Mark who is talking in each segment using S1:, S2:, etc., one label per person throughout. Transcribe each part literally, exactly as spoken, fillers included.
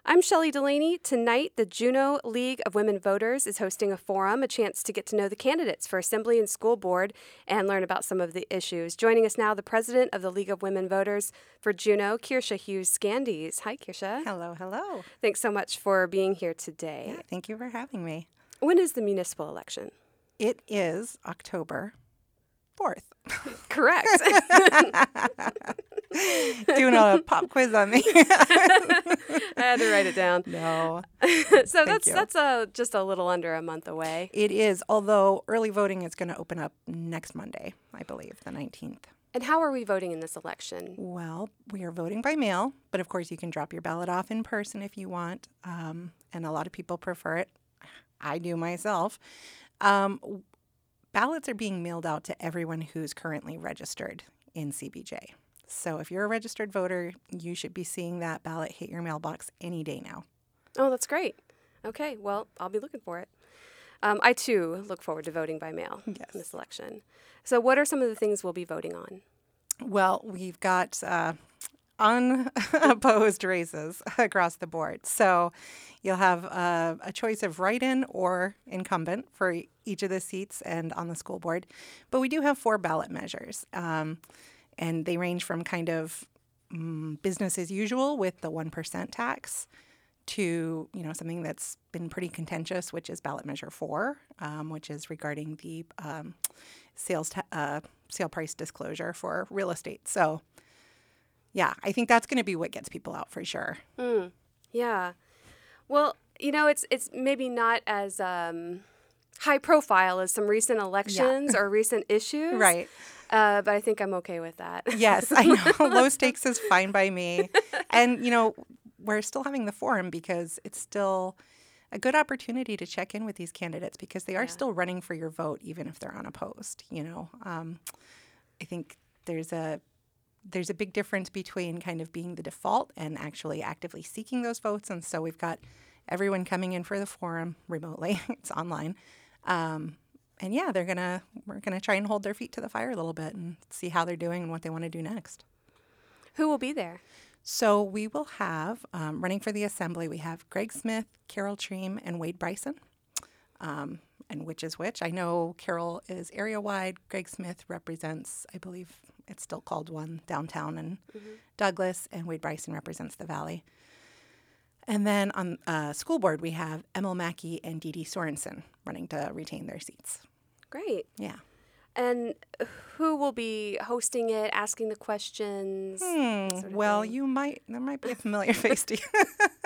S1: I'm Shelley Delaney. Tonight, the Juneau League of Women Voters is hosting a forum, a chance to get to know the candidates for Assembly and School Board and learn about some of the issues. Joining us now, the president of the League of Women Voters for Juneau, Kiersha Hughes Scandies. Hi, Kiersha.
S2: Hello, hello.
S1: Thanks so much for being here today.
S2: Yeah, thank you for having me.
S1: When is the municipal election?
S2: It is October fourth.
S1: Correct.
S2: Doing a pop quiz on me.
S1: I had to write it down.
S2: No.
S1: So that's
S2: you.
S1: that's a, just a little under a month away.
S2: It is, although early voting is going to open up next Monday, I believe, the nineteenth.
S1: And how are we voting in this election?
S2: Well, we are voting by mail, but of course you can drop your ballot off in person if you want, um, and a lot of people prefer it. I do myself. Um, ballots are being mailed out to everyone who's currently registered in C B J. So if you're a registered voter, you should be seeing that ballot hit your mailbox any day now.
S1: Oh, that's great. Okay, well, I'll be looking for it. Um, I, too, look forward to voting by mail
S2: Yes.
S1: in this election. So what are some of the things we'll be voting on?
S2: Well, we've got uh, unopposed races across the board. So you'll have uh, a choice of write-in or incumbent for each of the seats and on the school board. But we do have four ballot measures. Um, And they range from kind of um, business as usual with the one percent tax to, you know, something that's been pretty contentious, which is ballot measure four, um, which is regarding the um, sales ta- uh, sale price disclosure for real estate. So, yeah, I think that's going to be what gets people out for sure.
S1: Mm, yeah. Well, you know, it's it's maybe not as um, high profile as some recent elections
S2: Yeah.
S1: or recent issues.
S2: Right.
S1: Uh, but I think I'm okay with that.
S2: Yes, I know. Low stakes is fine by me. And, you know, we're still having the forum because it's still a good opportunity to check in with these candidates because they are
S1: Yeah.
S2: still running for your vote, even if they're unopposed. You know, um, I think there's a there's a big difference between kind of being the default and actually actively seeking those votes. And so we've got everyone coming in for the forum remotely. It's online. Um, And yeah, they're gonna we're gonna try and hold their feet to the fire a little bit and see how they're doing and what they want to do next.
S1: Who will be there?
S2: So we will have um, running for the assembly. We have Greg Smith, Carol Treem, and Wade Bryson. Um, and which is which? I know Carol is area wide. Greg Smith represents, I believe it's still called one downtown in mm-hmm. Douglas, and Wade Bryson represents the Valley. And then on uh, school board, we have Emil Mackey and Dee Dee Sorensen running to retain their seats.
S1: Great.
S2: Yeah.
S1: And who will be hosting it, asking the questions?
S2: Hmm.
S1: sort of
S2: Well,
S1: thing?
S2: you might, there might be a familiar face to you.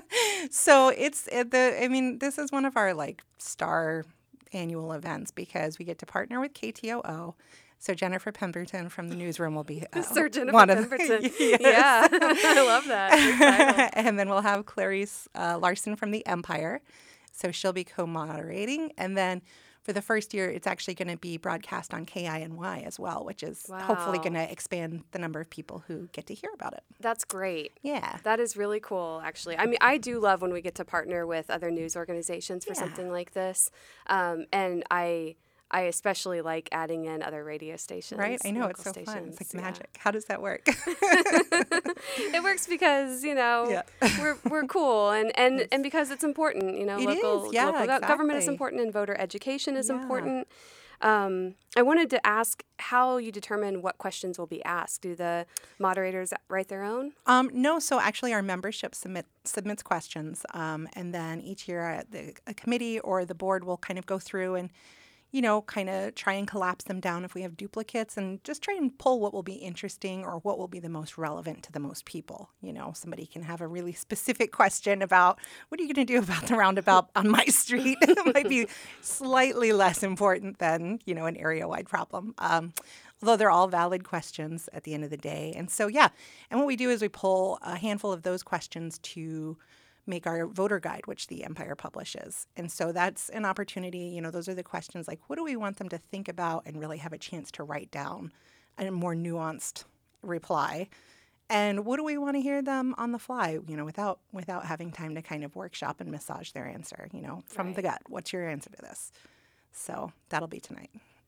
S2: So it's it, the, I mean, this is one of our like star annual events because we get to partner with K T O O. So Jennifer Pemberton from the newsroom will be uh,
S1: Sir Jennifer
S2: one of
S1: Pemberton.
S2: the, yes.
S1: Yeah, I love that.
S2: And then we'll have Clarice uh, Larson from the Empire. So she'll be co-moderating. And then for the first year, it's actually going to be broadcast on K I N Y as well, which is
S1: Wow.
S2: hopefully going to expand the number of people who get to hear about it.
S1: That's great.
S2: Yeah.
S1: That is really cool, actually. I mean, I do love when we get to partner with other news organizations for
S2: Yeah.
S1: something like this. Um, and I... I especially like adding in other radio stations.
S2: Right? I know.
S1: local
S2: It's so
S1: stations.
S2: fun. It's like
S1: yeah.
S2: magic. How does that work?
S1: It works because, you know,
S2: Yeah.
S1: we're we're cool and, and, and because it's important, you know,
S2: It
S1: local,
S2: is. Yeah,
S1: local go- government is
S2: exactly.
S1: important and voter education is
S2: Yeah.
S1: important. Um, I wanted to ask how you determine what questions will be asked. Do the moderators write their own?
S2: Um, no, so actually our membership submit submits questions, um, and then each year uh, the, a committee or the board will kind of go through and, you know, kind of try and collapse them down if we have duplicates and just try and pull what will be interesting or what will be the most relevant to the most people. You know, somebody can have a really specific question about what are you going to do about the roundabout on my street? It might be slightly less important than, you know, an area-wide problem. Um, although they're all valid questions at the end of the day. And so, yeah, and what we do is we pull a handful of those questions to make our voter guide, which the Empire publishes. And so that's an opportunity, you know, those are the questions like, what do we want them to think about and really have a chance to write down a more nuanced reply? And what do we want to hear them on the fly, you know, without without having time to kind of workshop and massage their answer, you know, from
S1: Right.
S2: the gut. What's your answer to this? So that'll be tonight.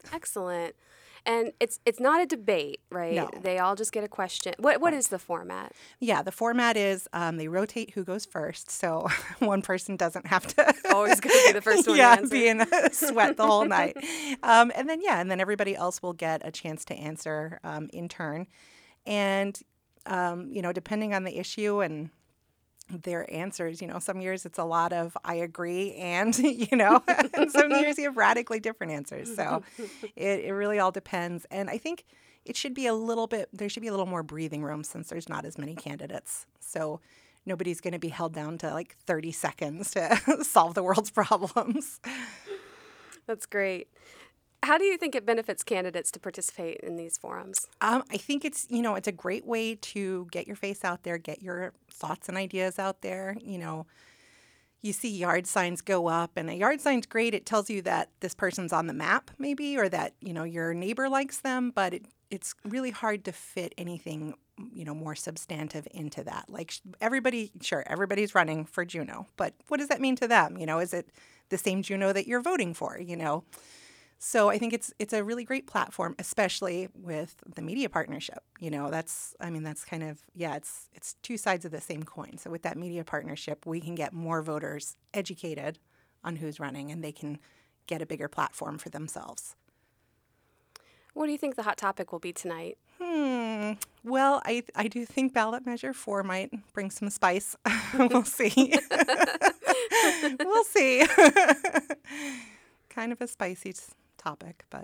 S1: Excellent. And it's it's not a debate, right?
S2: No.
S1: They all just get a question. What What is the format?
S2: Yeah, the format is um, they rotate who goes first, so one person doesn't have to
S1: Always going to be the first one
S2: yeah,
S1: to answer.
S2: be in a sweat the whole night. Um, and then yeah, and then everybody else will get a chance to answer um, in turn. And um, you know, depending on the issue and their answers, you know, some years it's a lot of I agree, and you know, and some years you have radically different answers. So it, it really all depends. And I think it should be a little bit, there should be a little more breathing room since there's not as many candidates. So nobody's going to be held down to like thirty seconds to solve the world's problems.
S1: That's great. How do you think it benefits candidates to participate in these forums?
S2: Um, I think it's, you know, it's a great way to get your face out there, get your thoughts and ideas out there. You know, you see yard signs go up, and a yard sign's great. It tells you that this person's on the map, maybe, or that, you know, your neighbor likes them, but it, it's really hard to fit anything, you know, more substantive into that. Like everybody, sure, everybody's running for Juneau, but what does that mean to them? You know, is it the same Juneau that you're voting for, you know? So I think it's it's a really great platform, especially with the media partnership. You know, that's I mean that's kind of yeah, it's it's two sides of the same coin. So with that media partnership, we can get more voters educated on who's running, and they can get a bigger platform for themselves.
S1: What do you think the hot topic will be tonight?
S2: Hmm. Well, I I do think ballot measure four might bring some spice. We'll see. We'll see. Kind of a spicy topic, but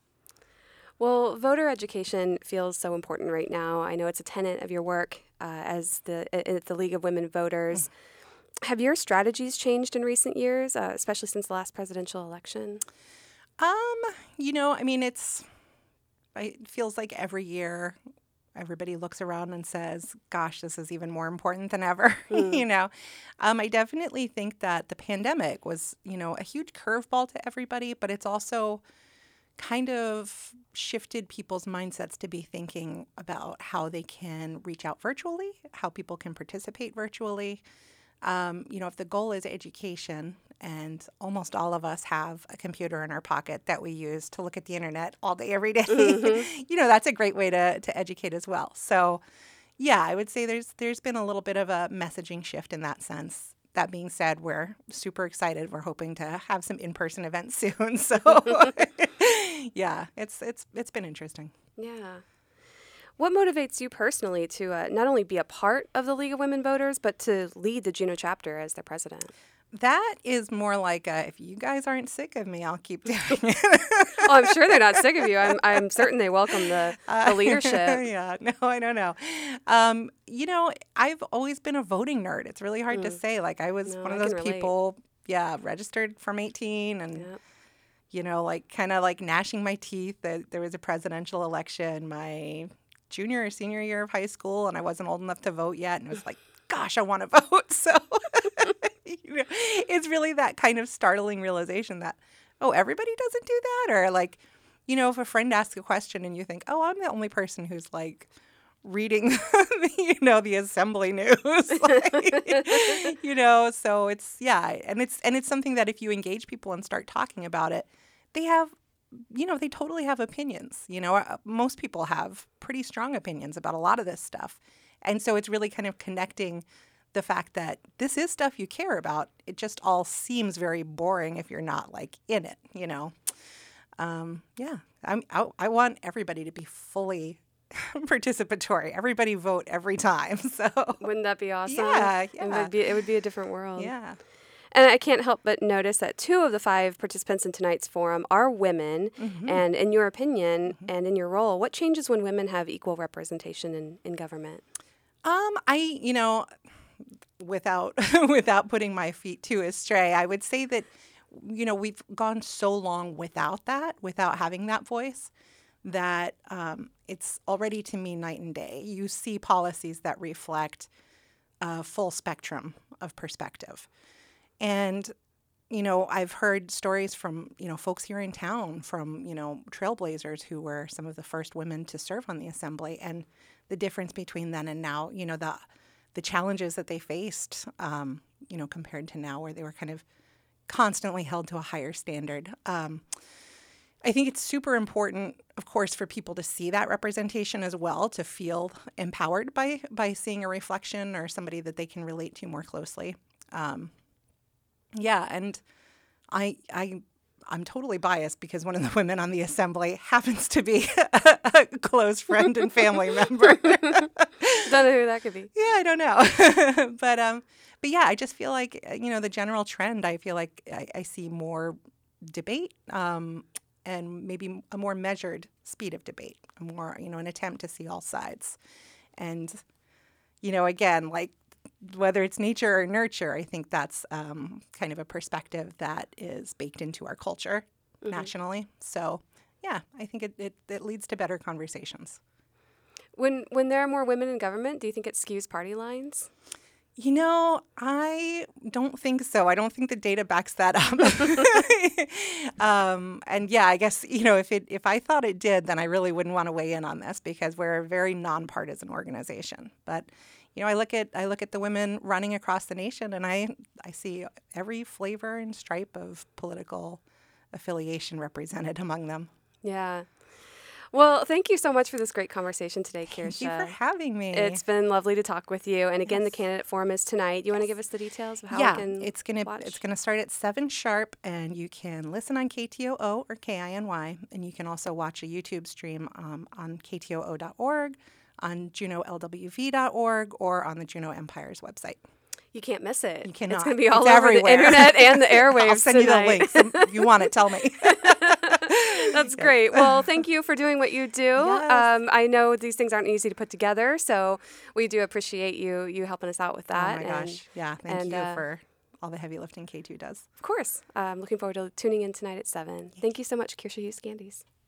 S1: well, voter education feels so important right now. I know it's a tenet of your work uh, as the at the League of Women Voters. Mm. Have your strategies changed in recent years, uh, especially since the last presidential election?
S2: Um, you know, I mean, it's it feels like every year everybody looks around and says, gosh, this is even more important than ever. Mm. you know, um, I definitely think that the pandemic was, you know, a huge curveball to everybody, but it's also kind of shifted people's mindsets to be thinking about how they can reach out virtually, how people can participate virtually. Um, you know, if the goal is education, and almost all of us have a computer in our pocket that we use to look at the internet all day, every day, mm-hmm. you know, that's a great way to to educate as well. So, yeah, I would say there's there's been a little bit of a messaging shift in that sense. That being said, we're super excited. We're hoping to have some in-person events soon. So, yeah, it's it's it's been interesting.
S1: Yeah. What motivates you personally to uh, not only be a part of the League of Women Voters, but to lead the Juneau chapter as their president?
S2: That is more like a, if you guys aren't sick of me, I'll keep doing it.
S1: Oh, I'm sure they're not sick of you. I'm I'm certain they welcome the, the leadership.
S2: Uh, yeah, no, I don't know. Um, you know, I've always been a voting nerd. It's really hard mm. to say. Like, I was no, one of those people, yeah, registered from eighteen and, yep. you know, like kind of like gnashing my teeth that there was a presidential election my junior or senior year of high school, and I wasn't old enough to vote yet. And it was like, gosh, I want to vote. So you know, it's really that kind of startling realization that, oh, everybody doesn't do that? Or like, you know, if a friend asks a question and you think, oh, I'm the only person who's like reading, you know, the assembly news, like, you know, so it's, yeah. And it's, and it's something that if you engage people and start talking about it, they have, you know, they totally have opinions. You know, most people have pretty strong opinions about a lot of this stuff. And so it's really kind of connecting the fact that this is stuff you care about. It just all seems very boring if you're not like in it, you know. Um, yeah, I'm, I, I want everybody to be fully participatory. Everybody vote every time. So
S1: wouldn't that be awesome?
S2: Yeah, yeah.
S1: It would be, it would be a different world.
S2: Yeah.
S1: And I can't help but notice that two of the five participants in tonight's forum are women. Mm-hmm. And in your opinion mm-hmm. and in your role, what changes when women have equal representation in, in government?
S2: Um, I, you know, without without putting my feet too astray, I would say that, you know, we've gone so long without that, without having that voice, that um, it's already to me night and day. You see policies that reflect a full spectrum of perspective. And, you know, I've heard stories from, you know, folks here in town, from, you know, trailblazers who were some of the first women to serve on the assembly, and the difference between then and now, you know, the the challenges that they faced, um, you know, compared to now, where they were kind of constantly held to a higher standard. Um, I think it's super important, of course, for people to see that representation as well, to feel empowered by by seeing a reflection or somebody that they can relate to more closely. Um, yeah, and I I I'm totally biased because one of the women on the assembly happens to be a, a close friend and family member.
S1: Don't know who that could be.
S2: Yeah, I don't know, but um, but yeah, I just feel like you know the general trend. I feel like I, I see more debate. Um, and maybe a more measured speed of debate, a more, you know, an attempt to see all sides. And, you know, again, like whether it's nature or nurture, I think that's um, kind of a perspective that is baked into our culture mm-hmm. nationally. So, yeah, I think it, it, it leads to better conversations.
S1: When when there are more women in government, do you think it skews party lines?
S2: You know, I don't think so. I don't think the data backs that up. um, and yeah, I guess, you know, if it if I thought it did, then I really wouldn't want to weigh in on this because we're a very nonpartisan organization. But, you know, I look at I look at the women running across the nation and I I see every flavor and stripe of political affiliation represented among them.
S1: Yeah. Well, thank you so much for this great conversation today, Kiersha.
S2: Thank you for having me.
S1: It's been lovely to talk with you. And again,
S2: yes.
S1: the candidate forum is tonight. You want to give us the details of how
S2: yeah,
S1: we can
S2: it's gonna
S1: watch?
S2: it's gonna start at seven sharp, and you can listen on K T O O or K I N Y, and you can also watch a YouTube stream um, on K T O O dot org, on Juneau L W V dot org, or on the Juneau Empire's website.
S1: You can't miss it.
S2: You cannot.
S1: It's going to be all
S2: it's
S1: over
S2: everywhere.
S1: the internet and the airwaves
S2: I'll send
S1: tonight.
S2: you the link. So if you want it, tell me.
S1: That's great. Well, thank you for doing what you do.
S2: Yes.
S1: Um, I know these things aren't easy to put together, so we do appreciate you you helping us out with that.
S2: Oh my
S1: and,
S2: gosh. Yeah, thank
S1: and,
S2: you
S1: uh,
S2: for all the heavy lifting K two does.
S1: Of course. I'm um, looking forward to tuning in tonight at seven. Thank you so much, Kiersha Hughes-Gandies.